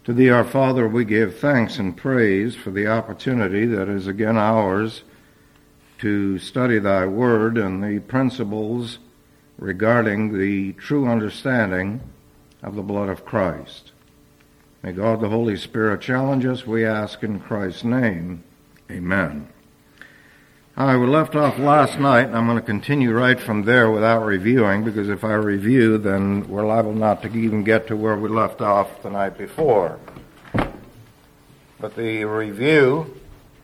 To Thee, our Father, we give thanks and praise for the opportunity that is again ours to study Thy Word and the principles regarding the true understanding of the blood of Christ. May God the Holy Spirit challenge us, we ask in Christ's name. Amen. We left off last night, and I'm going to continue right from there without reviewing, because if I review, then we're liable not to even get to where we left off the night before. But the review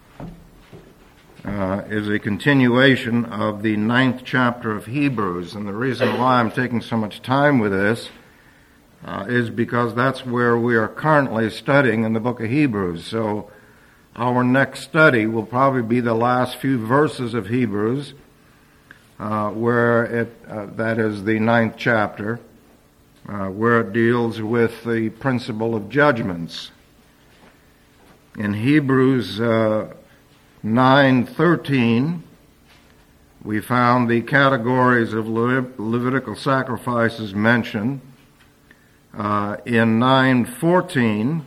is a continuation of the 9th chapter of Hebrews, and the reason why I'm taking so much time with this is because that's where we are currently studying in the book of Hebrews. So our next study will probably be the last few verses of Hebrews, where that is the 9th chapter, where it deals with the principle of judgments. In Hebrews 9:13, we found the categories of Levitical sacrifices mentioned. In 9:14,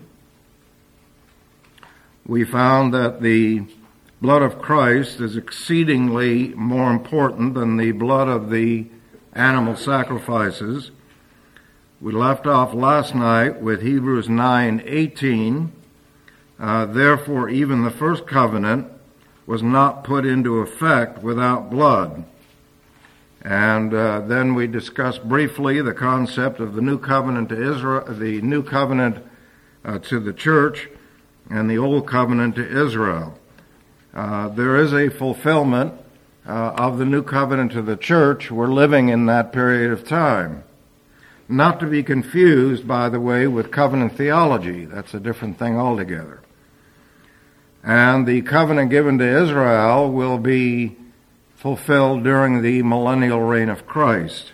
we found that the blood of Christ is exceedingly more important than the blood of the animal sacrifices. We left off last night with Hebrews 9:18. Therefore, even the first covenant was not put into effect without blood. And then we discussed briefly the concept of the new covenant to Israel, the new covenant to the church, and the old covenant to Israel. There is a fulfillment of the new covenant to the church. We're living in that period of time. Not to be confused, by the way, with covenant theology. That's a different thing altogether. And the covenant given to Israel will be fulfilled during the millennial reign of Christ.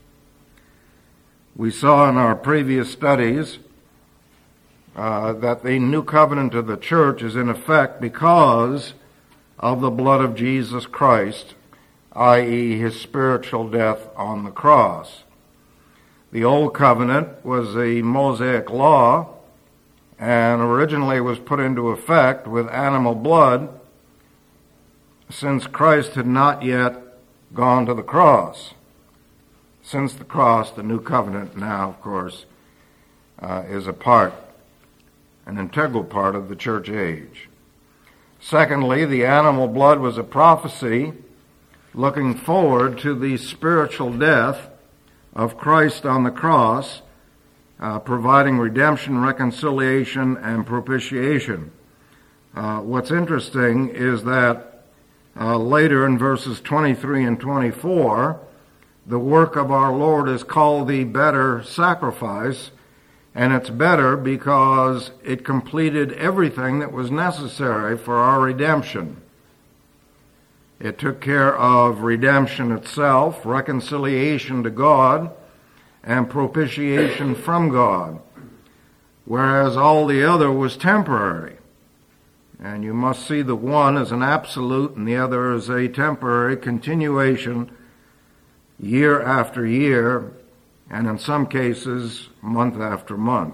We saw in our previous studies that the new covenant of the church is in effect because of the blood of Jesus Christ, i.e. his spiritual death on the cross. The old covenant was a Mosaic law and originally was put into effect with animal blood since Christ had not yet gone to the cross. Since the cross, the new covenant now, of course, is an integral part of the church age. Secondly, the animal blood was a prophecy looking forward to the spiritual death of Christ on the cross, providing redemption, reconciliation, and propitiation. What's interesting is that later in verses 23 and 24, the work of our Lord is called the better sacrifice, and it's better because it completed everything that was necessary for our redemption. It took care of redemption itself, reconciliation to God, and propitiation from God, whereas all the other was temporary. And you must see the one as an absolute and the other as a temporary continuation year after year, and in some cases, month after month.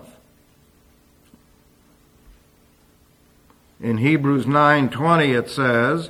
In Hebrews 9:20 it says,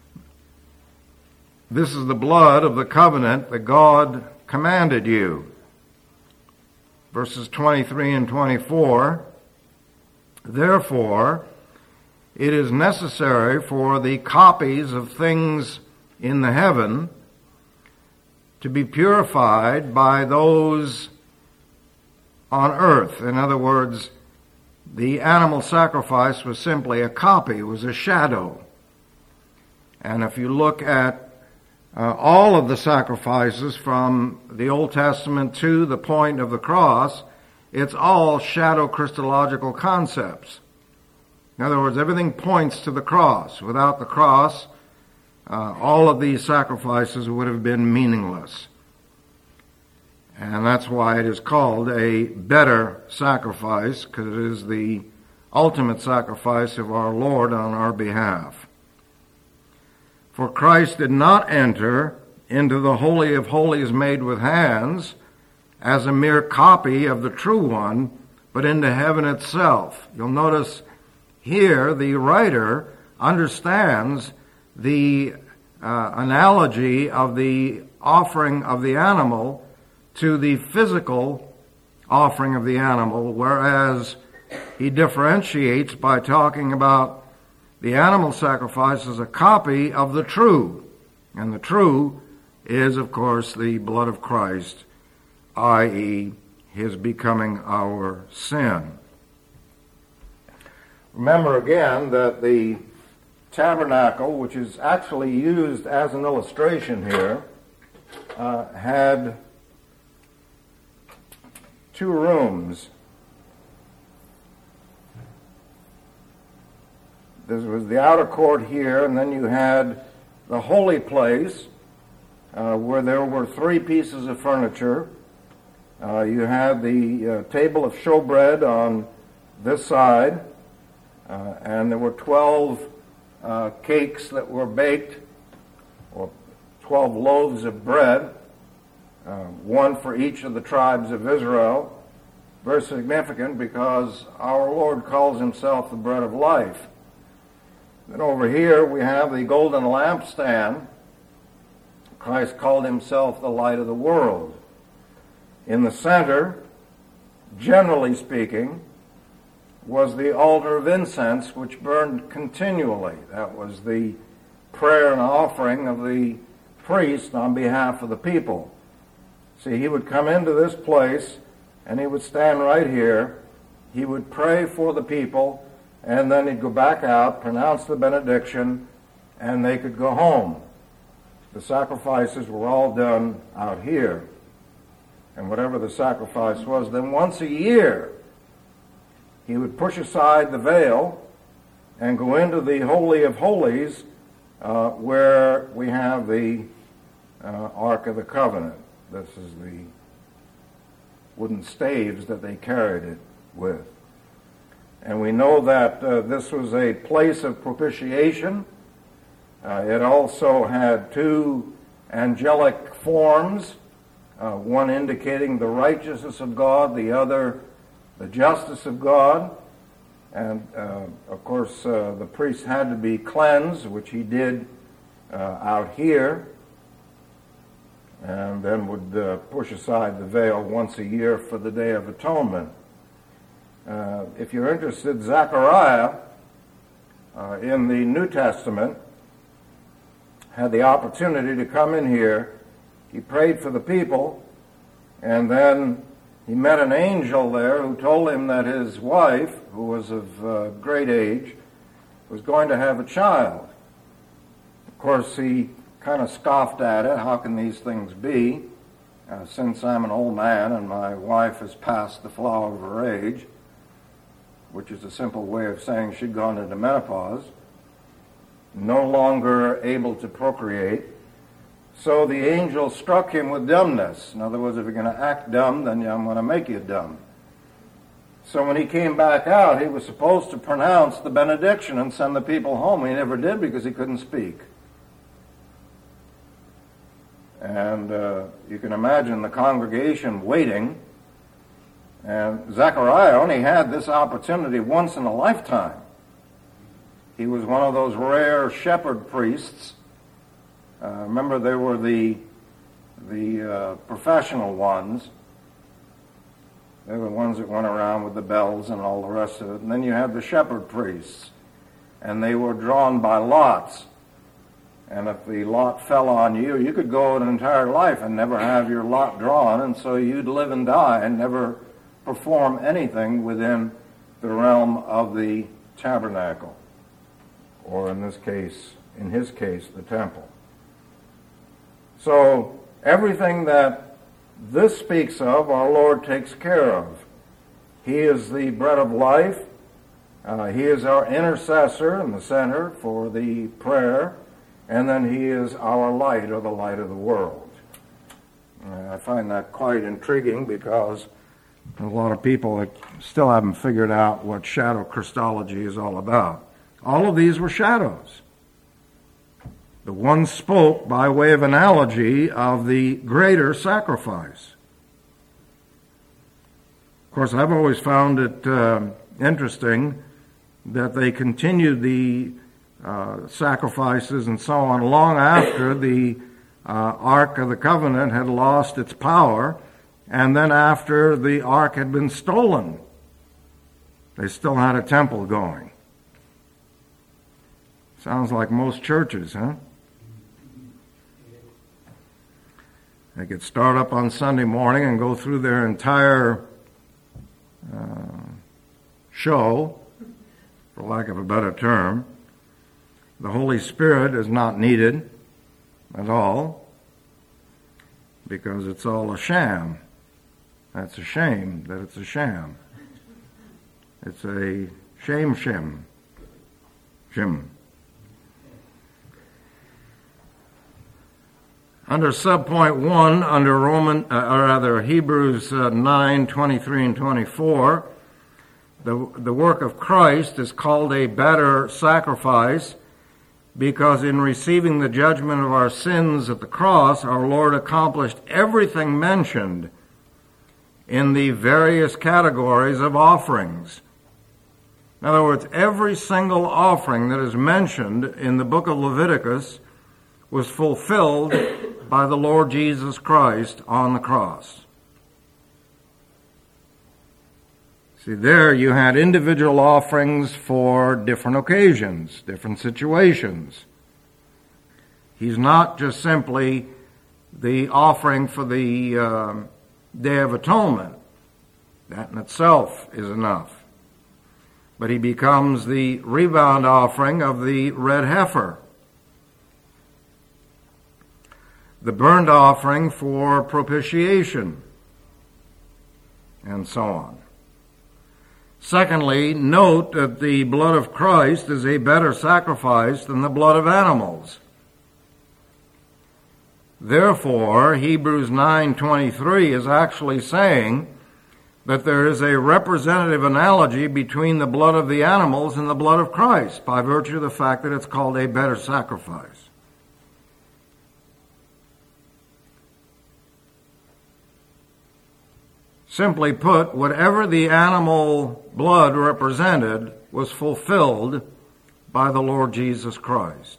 "This is the blood of the covenant that God commanded you." Verses 23 and 24, "Therefore, it is necessary for the copies of things in the heaven to be purified by those on earth." In other words, the animal sacrifice was simply a copy, it was a shadow. And if you look at all of the sacrifices from the Old Testament to the point of the cross, it's all shadow Christological concepts. In other words, everything points to the cross. Without the cross, all of these sacrifices would have been meaningless. And that's why it is called a better sacrifice, because it is the ultimate sacrifice of our Lord on our behalf. For Christ did not enter into the Holy of Holies made with hands as a mere copy of the true one, but into heaven itself. You'll notice here the writer understands the analogy of the offering of the animal to the physical offering of the animal, whereas he differentiates by talking about the animal sacrifice as a copy of the true. And the true is, of course, the blood of Christ, i.e., his becoming our sin. Remember again that the tabernacle, which is actually used as an illustration here, had two rooms. This was the outer court here, and then you had the holy place, where there were three pieces of furniture. You had the table of showbread on this side, and there were 12 cakes that were baked, or 12 loaves of bread, one for each of the tribes of Israel. Very significant because our Lord calls himself the bread of life. Then over here we have the golden lampstand. Christ called himself the light of the world. In the center, generally speaking, was the altar of incense, which burned continually. That was the prayer and offering of the priest on behalf of the people. See, he would come into this place, and he would stand right here. He would pray for the people, and then he'd go back out, pronounce the benediction, and they could go home. The sacrifices were all done out here. And whatever the sacrifice was, then once a year, he would push aside the veil and go into the Holy of Holies, where we have the Ark of the Covenant. This is the wooden staves that they carried it with. And we know that this was a place of propitiation. It also had two angelic forms, one indicating the righteousness of God, the other the justice of God. And, of course, the priest had to be cleansed, which he did out here, and then would push aside the veil once a year for the Day of Atonement. If you're interested, Zechariah in the New Testament had the opportunity to come in here. He prayed for the people, and then he met an angel there who told him that his wife, who was of great age, was going to have a child. Of course, he kind of scoffed at it. How can these things be? Since I'm an old man and my wife has passed the flower of her age, which is a simple way of saying she'd gone into menopause, no longer able to procreate. So the angel struck him with dumbness. In other words, if you're going to act dumb, then I'm going to make you dumb. So when he came back out, he was supposed to pronounce the benediction and send the people home. He never did because he couldn't speak. And you can imagine the congregation waiting. And Zechariah only had this opportunity once in a lifetime. He was one of those rare shepherd priests. Remember, there were the professional ones. They were the ones that went around with the bells and all the rest of it. And then you had the shepherd priests. And they were drawn by lots. And if the lot fell on you, you could go an entire life and never have your lot drawn. And so you'd live and die and never perform anything within the realm of the tabernacle. Or in his case, the temple. So everything that this speaks of, our Lord takes care of. He is the bread of life. He is our intercessor in the center for the prayer. And then he is our light, or the light of the world. I find that quite intriguing because a lot of people still haven't figured out what shadow Christology is all about. All of these were shadows. The one spoke by way of analogy of the greater sacrifice. Of course, I've always found it interesting that they continued the sacrifices and so on long after the Ark of the Covenant had lost its power, and then after the Ark had been stolen. They still had a temple going. Sounds like most churches, huh? They could start up on Sunday morning and go through their entire show, for lack of a better term. The Holy Spirit is not needed at all because it's all a sham. That's a shame that it's a sham. It's a shim. Under subpoint 1, under Hebrews 9, 23 and 24, the work of Christ is called a better sacrifice because in receiving the judgment of our sins at the cross, our Lord accomplished everything mentioned in the various categories of offerings. In other words, every single offering that is mentioned in the book of Leviticus was fulfilled by the Lord Jesus Christ on the cross. See, there you had individual offerings for different occasions, different situations. He's not just simply the offering for the Day of Atonement. That in itself is enough. But he becomes the rebound offering of the red heifer, the burnt offering for propitiation, and so on. Secondly, note that the blood of Christ is a better sacrifice than the blood of animals. Therefore, Hebrews 9:23 is actually saying that there is a representative analogy between the blood of the animals and the blood of Christ by virtue of the fact that it's called a better sacrifice. Simply put, whatever the animal blood represented was fulfilled by the Lord Jesus Christ.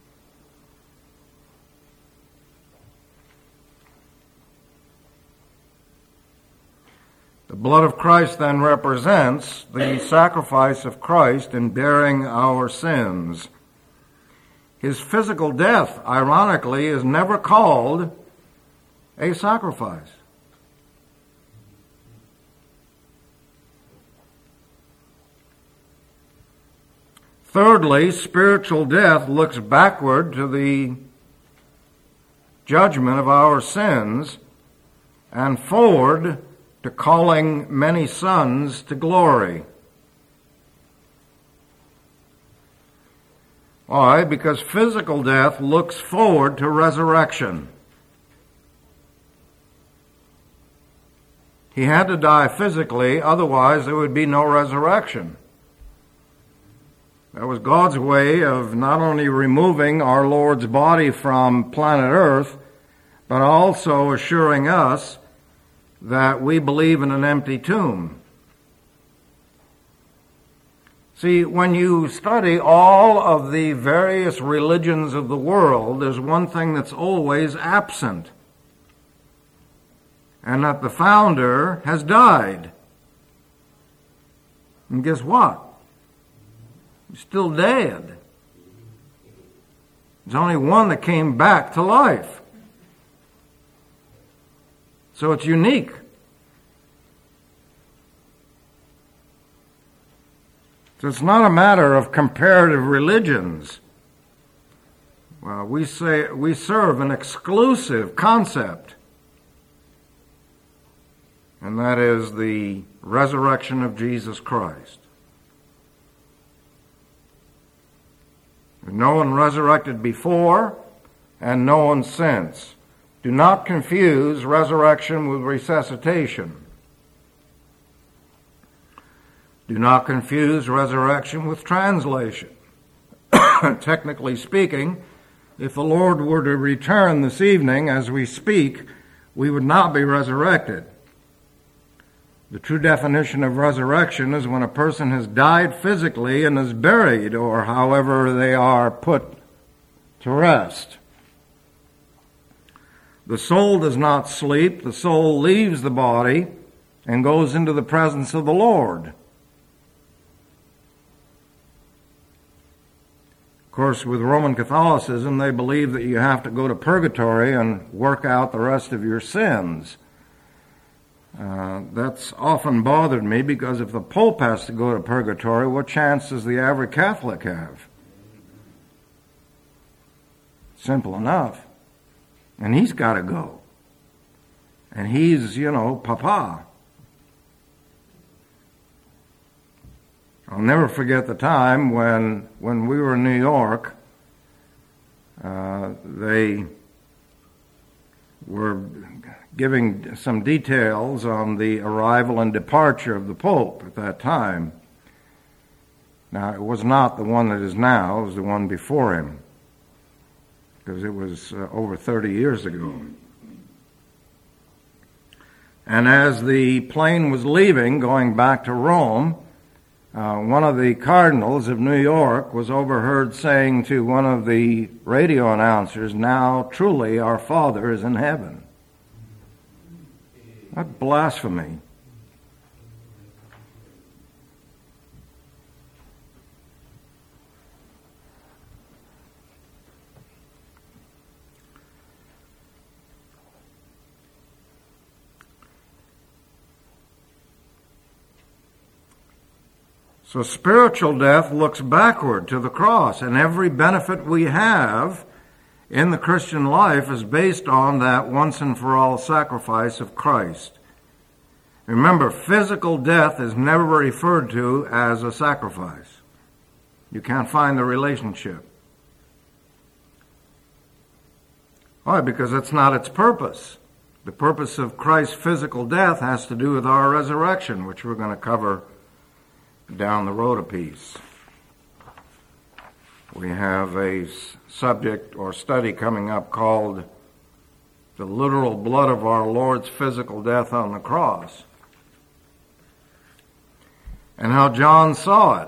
The blood of Christ then represents the sacrifice of Christ in bearing our sins. His physical death, ironically, is never called a sacrifice. Thirdly, spiritual death looks backward to the judgment of our sins and forward to calling many sons to glory. Why? Because physical death looks forward to resurrection. He had to die physically, otherwise there would be no resurrection. That was God's way of not only removing our Lord's body from planet Earth, but also assuring us that we believe in an empty tomb. See, when you study all of the various religions of the world, there's one thing that's always absent, and that the founder has died. And guess what? He's still dead. There's only one that came back to life. So it's unique. So it's not a matter of comparative religions. Well, we serve an exclusive concept, and that is the resurrection of Jesus Christ. No one resurrected before, and no one since. Do not confuse resurrection with resuscitation. Do not confuse resurrection with translation. Technically speaking, if the Lord were to return this evening as we speak, we would not be resurrected. The true definition of resurrection is when a person has died physically and is buried, or however they are put to rest. The soul does not sleep. The soul leaves the body and goes into the presence of the Lord. Of course, with Roman Catholicism, they believe that you have to go to purgatory and work out the rest of your sins. That's often bothered me, because if the Pope has to go to purgatory, what chance does the average Catholic have? Simple enough. And he's got to go. And he's, Papa. I'll never forget the time when we were in New York, they were giving some details on the arrival and departure of the Pope at that time. Now, it was not the one that is now, it was the one before him, because it was over 30 years ago. And as the plane was leaving, going back to Rome, one of the cardinals of New York was overheard saying to one of the radio announcers, "Now truly our Father is in heaven." What blasphemy. So spiritual death looks backward to the cross, and every benefit we have in the Christian life is based on that once and for all sacrifice of Christ. Remember, physical death is never referred to as a sacrifice. You can't find the relationship. Why? Because that's not its purpose. The purpose of Christ's physical death has to do with our resurrection, which we're going to cover down the road a piece. We have a subject or study coming up called "The Literal Blood of Our Lord's Physical Death on the Cross," and how John saw it.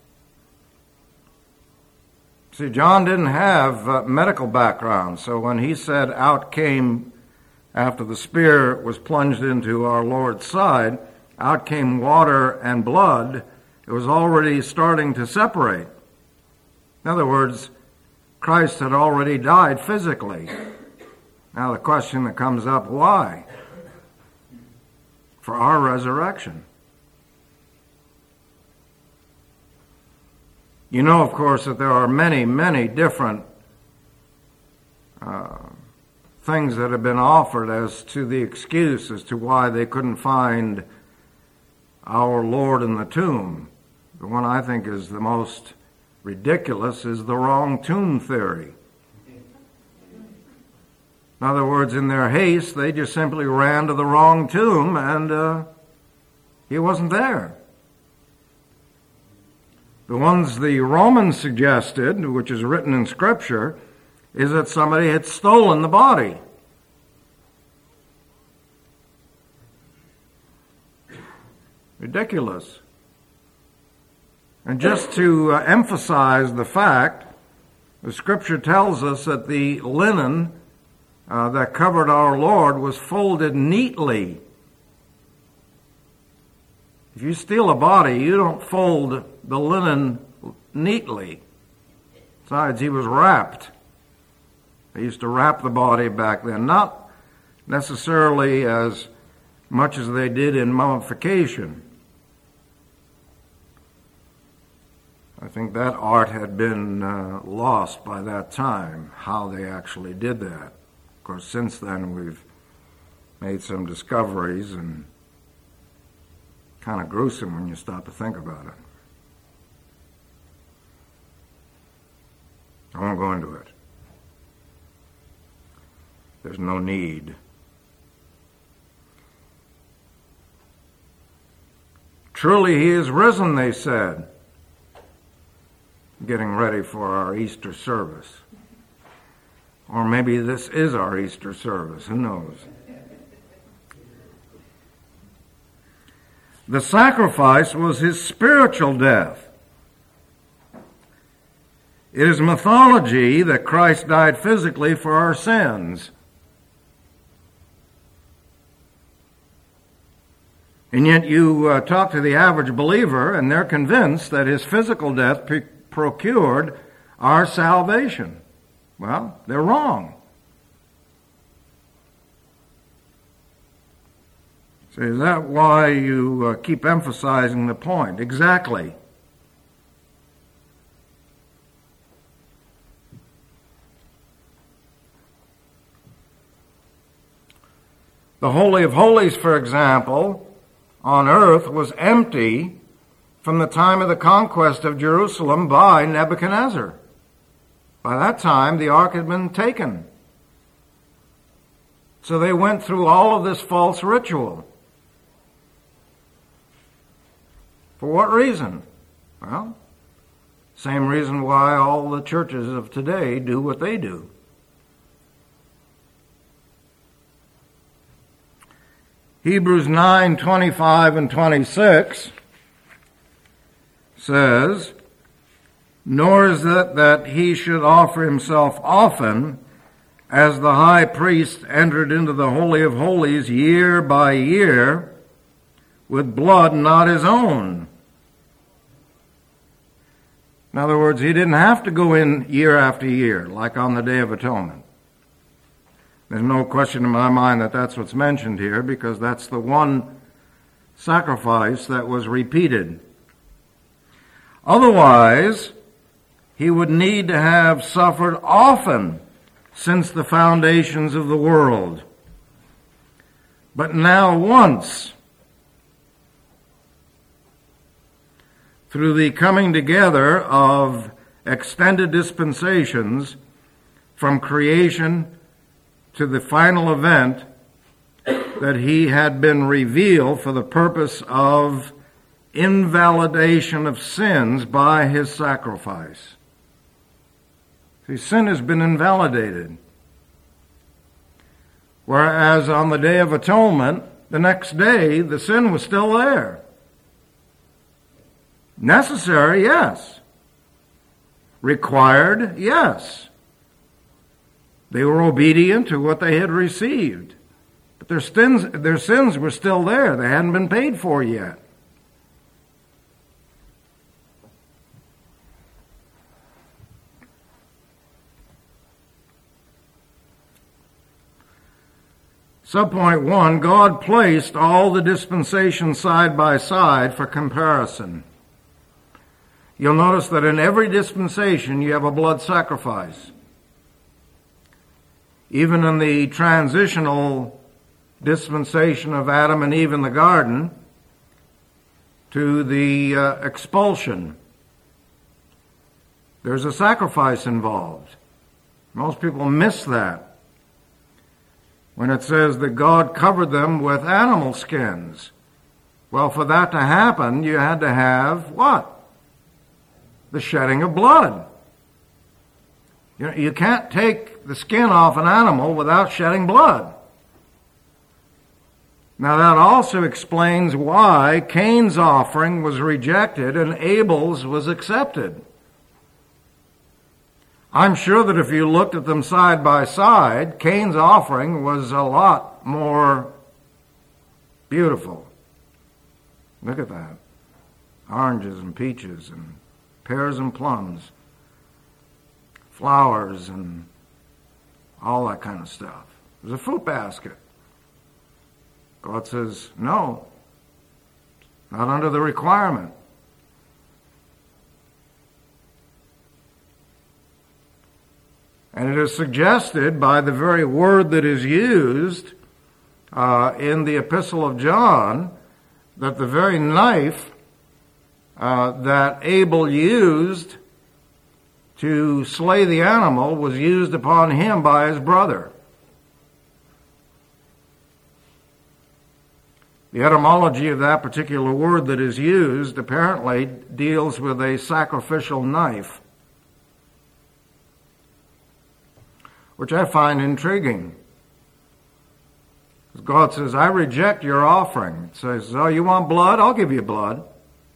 See, John didn't have medical background, so when he said out came, after the spear was plunged into our Lord's side, out came water and blood, it was already starting to separate. In other words, Christ had already died physically. Now the question that comes up, why? For our resurrection. You know, of course, that there are many, many different things that have been offered as to the excuse as to why they couldn't find our Lord in the tomb. The one I think is the most ridiculous is the wrong tomb theory. In other words, in their haste, they just simply ran to the wrong tomb and he wasn't there. The ones the Romans suggested, which is written in Scripture, is that somebody had stolen the body. Ridiculous. And just to emphasize the fact, the Scripture tells us that the linen that covered our Lord was folded neatly. If you steal a body, you don't fold the linen neatly. Besides, he was wrapped. They used to wrap the body back then, not necessarily as much as they did in mummification. I think that art had been lost by that time, how they actually did that. Of course, since then we've made some discoveries, and kind of gruesome when you stop to think about it. I won't go into it. There's no need. Truly he is risen, they said, getting ready for our Easter service. Or maybe this is our Easter service, who knows? The sacrifice was his spiritual death. It is mythology that Christ died physically for our sins. And yet you talk to the average believer and they're convinced that his physical death procured our salvation. Well, they're wrong. So is that why you keep emphasizing the point? Exactly. The Holy of Holies, for example, on earth was empty from the time of the conquest of Jerusalem by Nebuchadnezzar. By that time, the ark had been taken. So they went through all of this false ritual. For what reason? Well, same reason why all the churches of today do what they do. Hebrews 9:25 and 26 says, "Nor is it that he should offer himself often, as the high priest entered into the Holy of Holies year by year, with blood not his own." In other words, he didn't have to go in year after year, like on the Day of Atonement. There's no question in my mind that that's what's mentioned here, because that's the one sacrifice that was repeated. Otherwise, he would need to have suffered often since the foundations of the world. But now once, through the coming together of extended dispensations from creation to the final event, that he had been revealed for the purpose of invalidation of sins by his sacrifice. See, sin has been invalidated. Whereas on the Day of Atonement, the next day, the sin was still there. Necessary, yes. Required, yes. They were obedient to what they had received. But their sins were still there. They hadn't been paid for yet. Subpoint 1, God placed all the dispensations side by side for comparison. You'll notice that in every dispensation you have a blood sacrifice. Even in the transitional dispensation of Adam and Eve in the garden to the expulsion, there's a sacrifice involved. Most people miss that when it says that God covered them with animal skins. Well, for that to happen, you had to have what? The shedding of blood. You can't take the skin off an animal without shedding blood. Now that also explains why Cain's offering was rejected and Abel's was accepted. I'm sure that if you looked at them side by side, Cain's offering was a lot more beautiful. Look at that. Oranges and peaches and pears and plums, flowers and all that kind of stuff. It was a fruit basket. God says, no, not under the requirement. And it is suggested by the very word that is used in the Epistle of John that the very knife that Abel used to slay the animal was used upon him by his brother. The etymology of that particular word that is used apparently deals with a sacrificial knife, which I find intriguing. God says, I reject your offering. It says, oh, you want blood? I'll give you blood.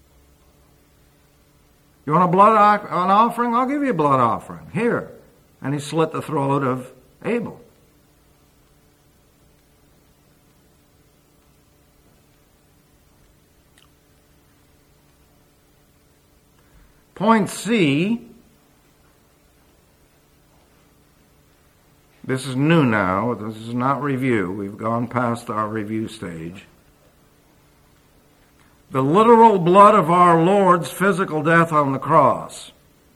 You want an offering? I'll give you a blood offering. Here. And he slit the throat of Abel. Point C. This is new now. This is not review. We've gone past our review stage. The literal blood of our Lord's physical death on the cross.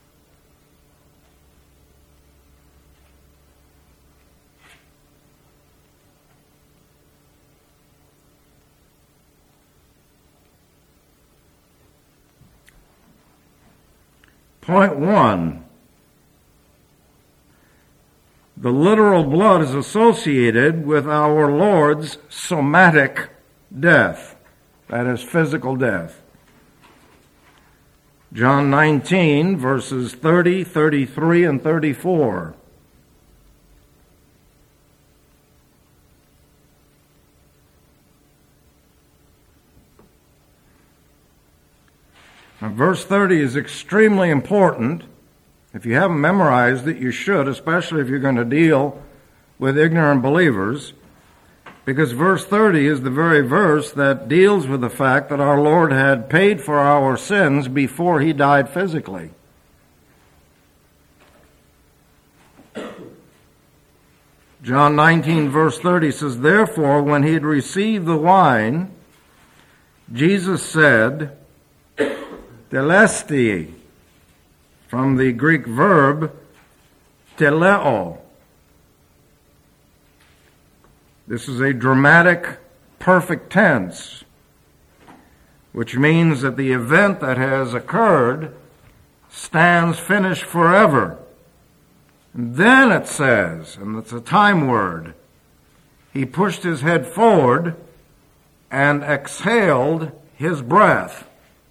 Point 1. The literal blood is associated with our Lord's somatic death, that is, physical death. John 19, verses 30, 33, and 34. Now, verse 30 is extremely important. If you haven't memorized it, you should, especially if you're going to deal with ignorant believers, because verse 30 is the very verse that deals with the fact that our Lord had paid for our sins before he died physically. John 19, verse 30 says, therefore, when he had received the wine, Jesus said, telestai, from the Greek verb teleo. This is a dramatic perfect tense, which means that the event that has occurred stands finished forever. And then it says, and it's a time word, he pushed his head forward and exhaled his breath.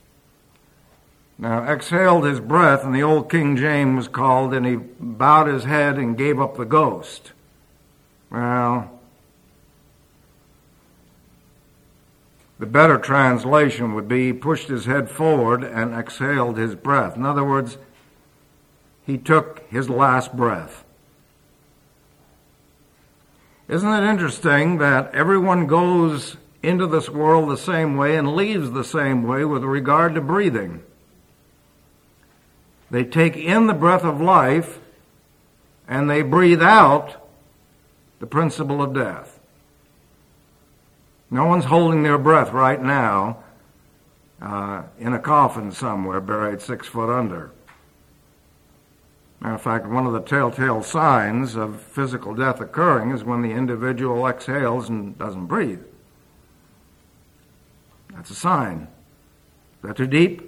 Now, exhaled his breath in the old King James was called, and he bowed his head and gave up the ghost. Well, the better translation would be he pushed his head forward and exhaled his breath. In other words, he took his last breath. Isn't it interesting that everyone goes into this world the same way and leaves the same way with regard to breathing? They take in the breath of life and they breathe out the principle of death. No one's holding their breath right now in a coffin somewhere buried 6 foot under. Matter of fact, one of the telltale signs of physical death occurring is when the individual exhales and doesn't breathe. That's a sign. Is that too deep?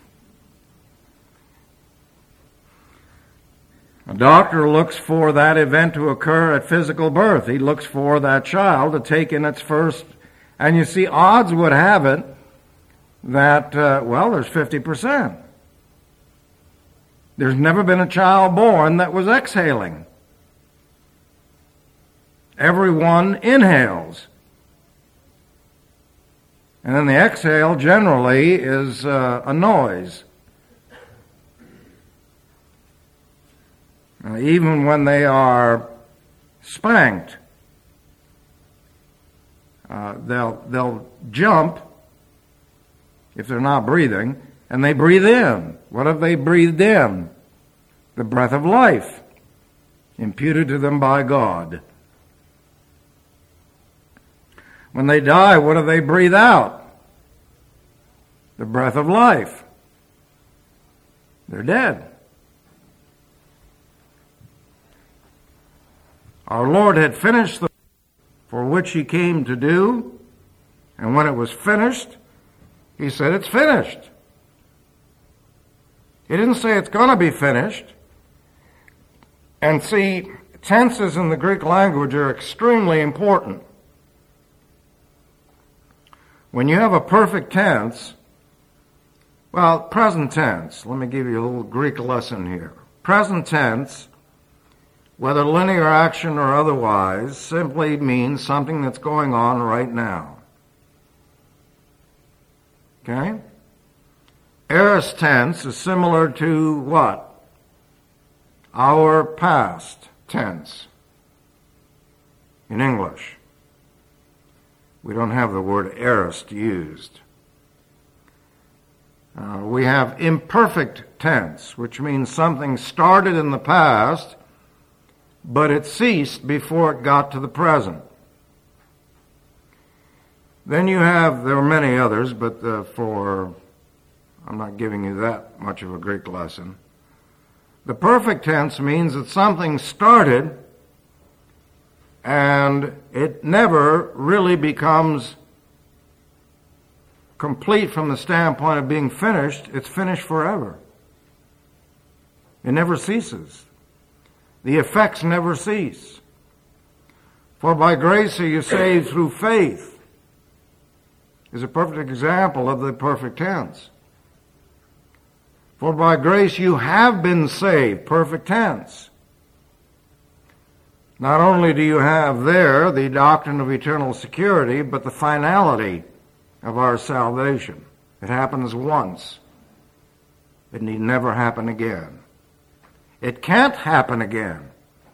A doctor looks for that event to occur at physical birth. He looks for that child to take in its first. And you see, odds would have it that, there's 50%. There's never been a child born that was exhaling. Everyone inhales. And then the exhale generally is a noise. Even when they are spanked, they'll jump if they're not breathing, and they breathe in. What have they breathed in? The breath of life, imputed to them by God. When they die, what do they breathe out? The breath of life. They're dead. Our Lord had finished the work for which he came to do, and when it was finished, he said, it's finished. He didn't say it's going to be finished. And see, tenses in the Greek language are extremely important. When you have a perfect tense, present tense, let me give you a little Greek lesson here. Present tense whether linear action or otherwise, simply means something that's going on right now. Okay? Aorist tense is similar to what? Our past tense in English. We don't have the word aorist used. We have imperfect tense, which means something started in the past, but it ceased before it got to the present. Then you have, there are many others, but I'm not giving you that much of a Greek lesson. The perfect tense means that something started and it never really becomes complete from the standpoint of being finished. It's finished forever. It never ceases. The effects never cease. For by grace are you saved through faith is a perfect example of the perfect tense. For by grace you have been saved, perfect tense. Not only do you have there the doctrine of eternal security, but the finality of our salvation. It happens once. It need never happen again. It can't happen again.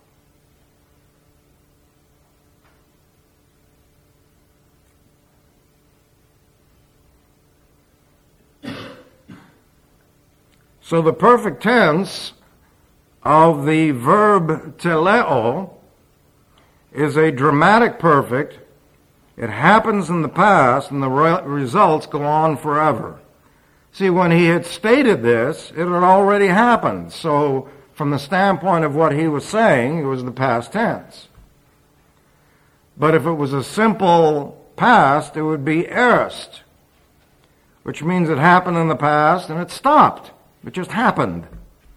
So the perfect tense of the verb teleo is a dramatic perfect. It happens in the past, and the results go on forever. See, when he had stated this, it had already happened. So from the standpoint of what he was saying, it was the past tense. But if it was a simple past, it would be aorist, which means it happened in the past and it stopped. It just happened.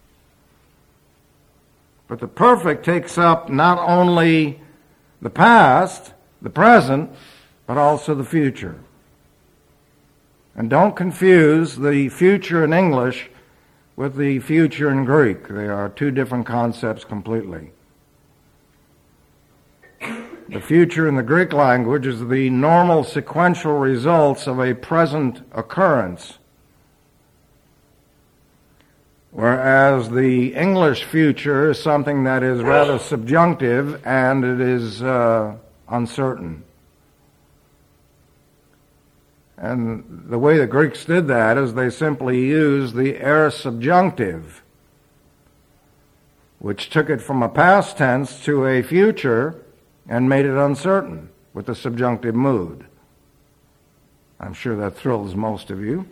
But the perfect takes up not only the past, the present, but also the future. And don't confuse the future in English with the future in Greek. They are two different concepts completely. The future in the Greek language is the normal sequential results of a present occurrence, whereas the English future is something that is rather subjunctive and it is uncertain. And the way the Greeks did that is they simply used the aorist subjunctive, which took it from a past tense to a future and made it uncertain with the subjunctive mood. I'm sure that thrills most of you.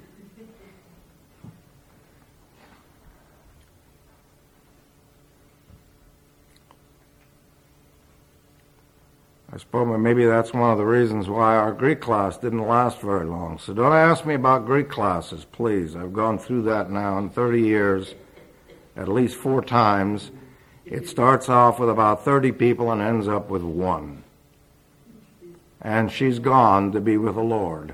I suppose maybe that's one of the reasons why our Greek class didn't last very long. So don't ask me about Greek classes, please. I've gone through that now in 30 years, at least 4 times. It starts off with about 30 people and ends up with 1. And she's gone to be with the Lord.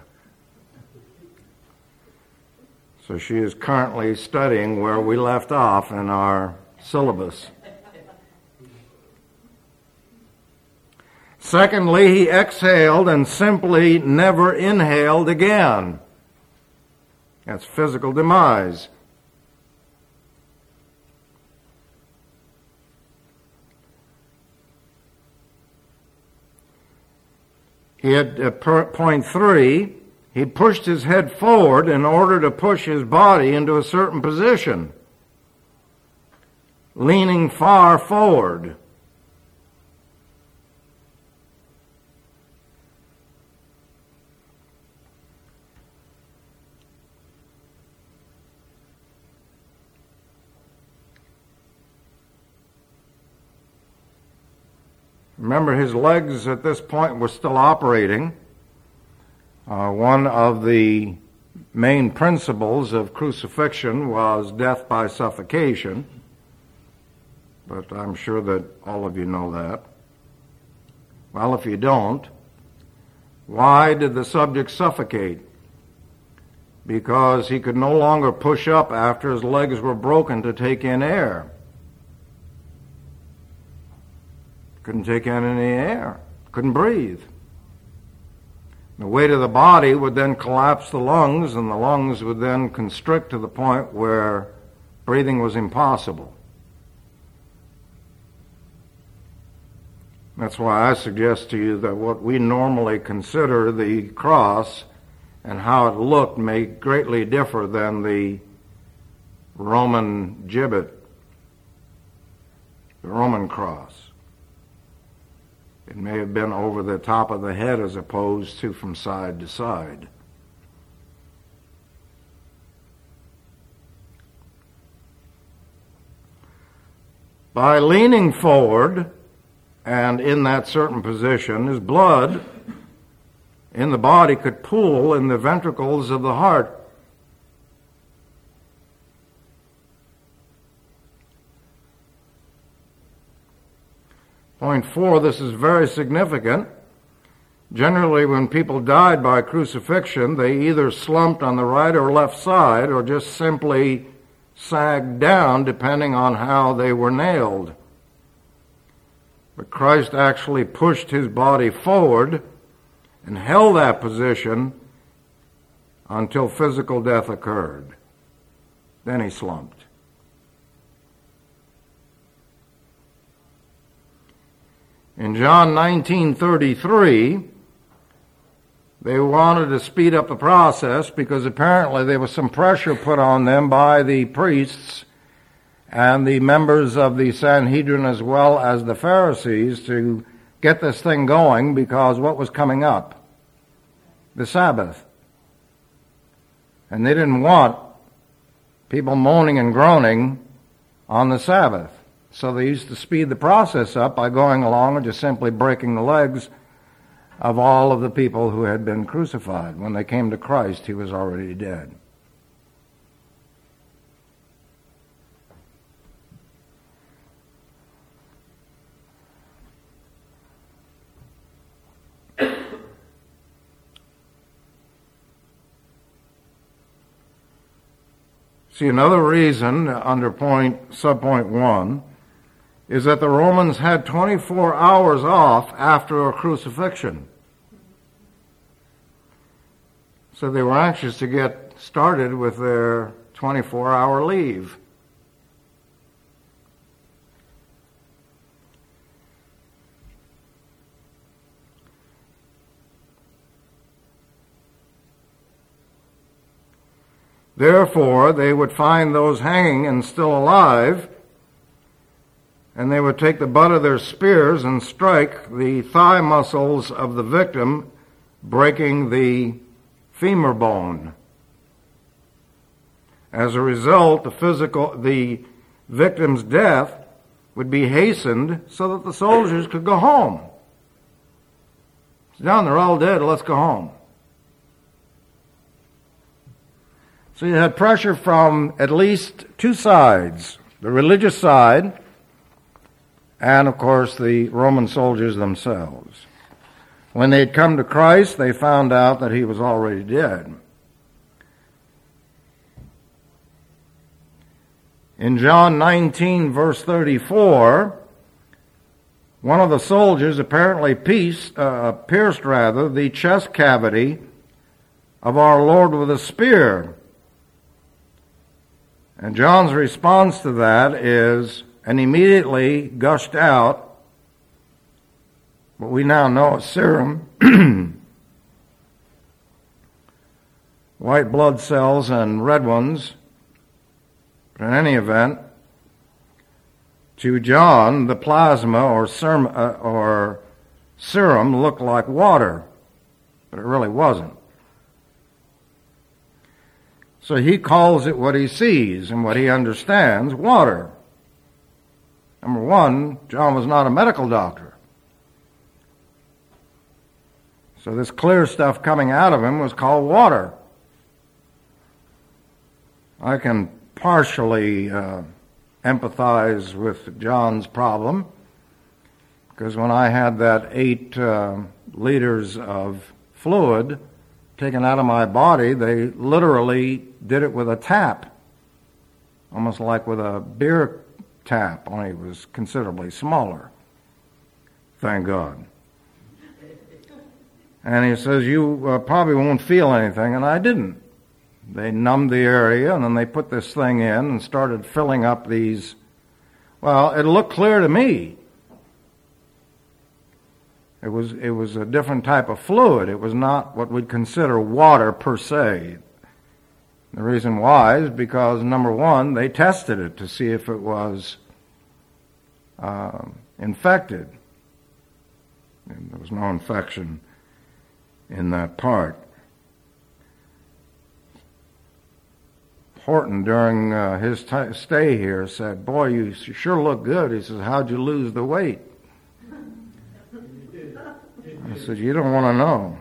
So she is currently studying where we left off in our syllabus. Secondly, he exhaled and simply never inhaled again. That's physical demise. He had, point 3, he pushed his head forward in order to push his body into a certain position, leaning far forward. Remember, his legs at this point were still operating. One of the main principles of crucifixion was death by suffocation, but I'm sure that all of you know that. Well, if you don't, why did the subject suffocate? Because he could no longer push up after his legs were broken to take in air. Couldn't take in any air. Couldn't breathe. The weight of the body would then collapse the lungs, and the lungs would then constrict to the point where breathing was impossible. That's why I suggest to you that what we normally consider the cross and how it looked may greatly differ than the Roman gibbet, the Roman cross. It may have been over the top of the head as opposed to from side to side. By leaning forward and in that certain position, his blood in the body could pool in the ventricles of the heart. Point 4, this is very significant. Generally, when people died by crucifixion, they either slumped on the right or left side or just simply sagged down depending on how they were nailed. But Christ actually pushed his body forward and held that position until physical death occurred. Then he slumped. In John 19:33, they wanted to speed up the process because apparently there was some pressure put on them by the priests and the members of the Sanhedrin as well as the Pharisees to get this thing going, because what was coming up? The Sabbath. And they didn't want people moaning and groaning on the Sabbath. So they used to speed the process up by going along and just simply breaking the legs of all of the people who had been crucified. When they came to Christ, he was already dead. See, another reason under subpoint 1 is that the Romans had 24 hours off after a crucifixion. So they were anxious to get started with their 24-hour leave. Therefore, they would find those hanging and still alive, and they would take the butt of their spears and strike the thigh muscles of the victim, breaking the femur bone. As a result, the victim's death would be hastened so that the soldiers could go home. It's done, they're all dead, let's go home. So you had pressure from at least two sides, the religious side and, of course, the Roman soldiers themselves. When they'd come to Christ, they found out that he was already dead. In John 19, verse 34, one of the soldiers apparently pierced the chest cavity of our Lord with a spear. And John's response to that is, and immediately gushed out what we now know as serum, white blood cells and red ones. But in any event, to John, the plasma or serum looked like water, but it really wasn't. So he calls it what he sees and what he understands, water. Number one, John was not a medical doctor. So this clear stuff coming out of him was called water. I can partially empathize with John's problem, because when I had that 8 liters of fluid taken out of my body, they literally did it with a tap, almost like with a beer tap, only it was considerably smaller. thank God. And he says, you probably won't feel anything, and I didn't. They numbed the area, and then they put this thing in and started filling up these. Well, it looked clear to me. It was a different type of fluid. It was not what we'd consider water per se. The reason why is because, number one, they tested it to see if it was infected. And there was no infection in that part. Horton, during his stay here, said, "Boy, you sure look good." He says, "How'd you lose the weight?" I said, "You don't want to know."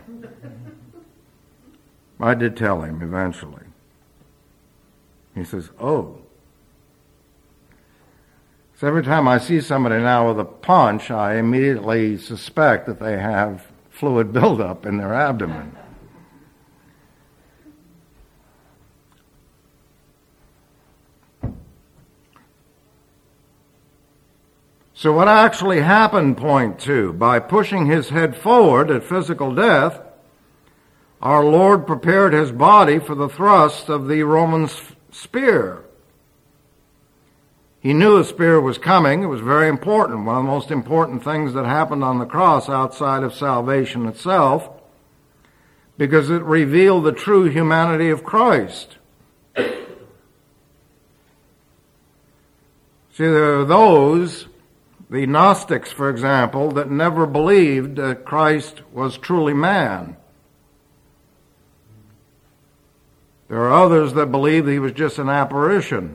I did tell him eventually. He says, "Oh." So every time I see somebody now with a punch, I immediately suspect that they have fluid buildup in their abdomen. So what actually happened, point two, by pushing his head forward at physical death, our Lord prepared his body for the thrust of the Roman spear. He knew a spear was coming. It was very important, one of the most important things that happened on the cross outside of salvation itself, because it revealed the true humanity of Christ. See, there are those, the Gnostics, for example, that never believed that Christ was truly man. There are others that believe that he was just an apparition.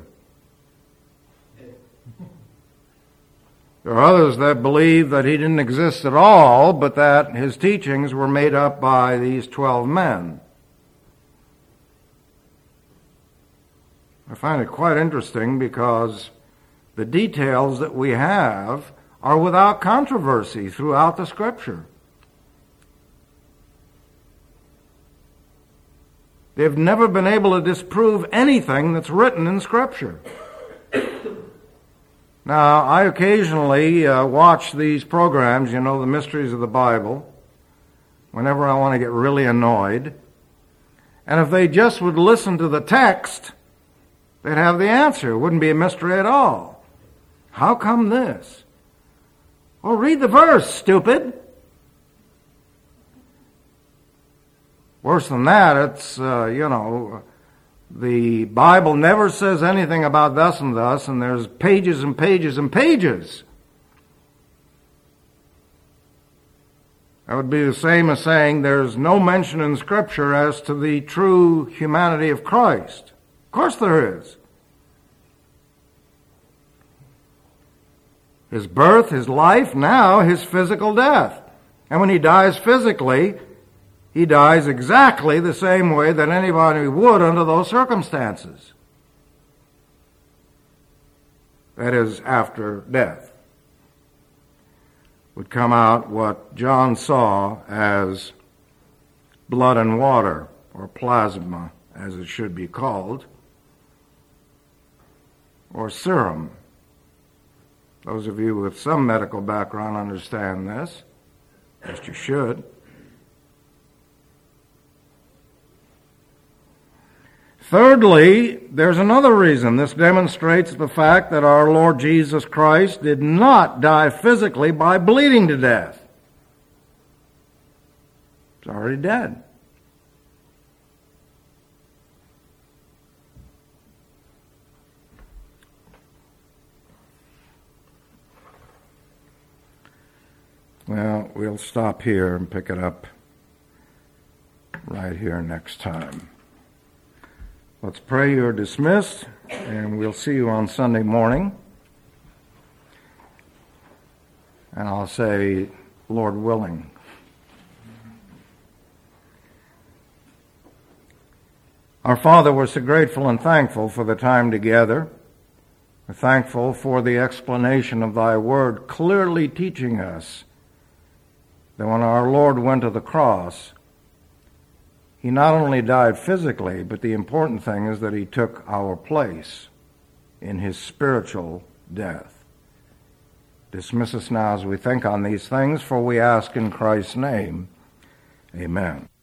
There are others that believe that he didn't exist at all, but that his teachings were made up by these 12 men. I find it quite interesting because the details that we have are without controversy throughout the Scripture. They've never been able to disprove anything that's written in Scripture. Now, I occasionally watch these programs, the Mysteries of the Bible, whenever I want to get really annoyed. And if they just would listen to the text, they'd have the answer. It wouldn't be a mystery at all. How come this? Well, read the verse, stupid. Worse than that, it's, the Bible never says anything about thus and thus, and there's pages and pages and pages. That would be the same as saying there's no mention in Scripture as to the true humanity of Christ. Of course there is. His birth, his life, now his physical death. And when he dies physically, he dies exactly the same way that anybody would under those circumstances. That is, after death. Would come out what John saw as blood and water, or plasma, as it should be called, or serum. Those of you with some medical background understand this. At least you should. Thirdly, there's another reason. This demonstrates the fact that our Lord Jesus Christ did not die physically by bleeding to death. He's already dead. Well, we'll stop here and pick it up right here next time. Let's pray. You're dismissed, and we'll see you on Sunday morning. And I'll say, Lord willing. Our Father, we're so grateful and thankful for the time together. We're thankful for the explanation of thy word, clearly teaching us that when our Lord went to the cross, he not only died physically, but the important thing is that he took our place in his spiritual death. Dismiss us now as we think on these things, for we ask in Christ's name. Amen.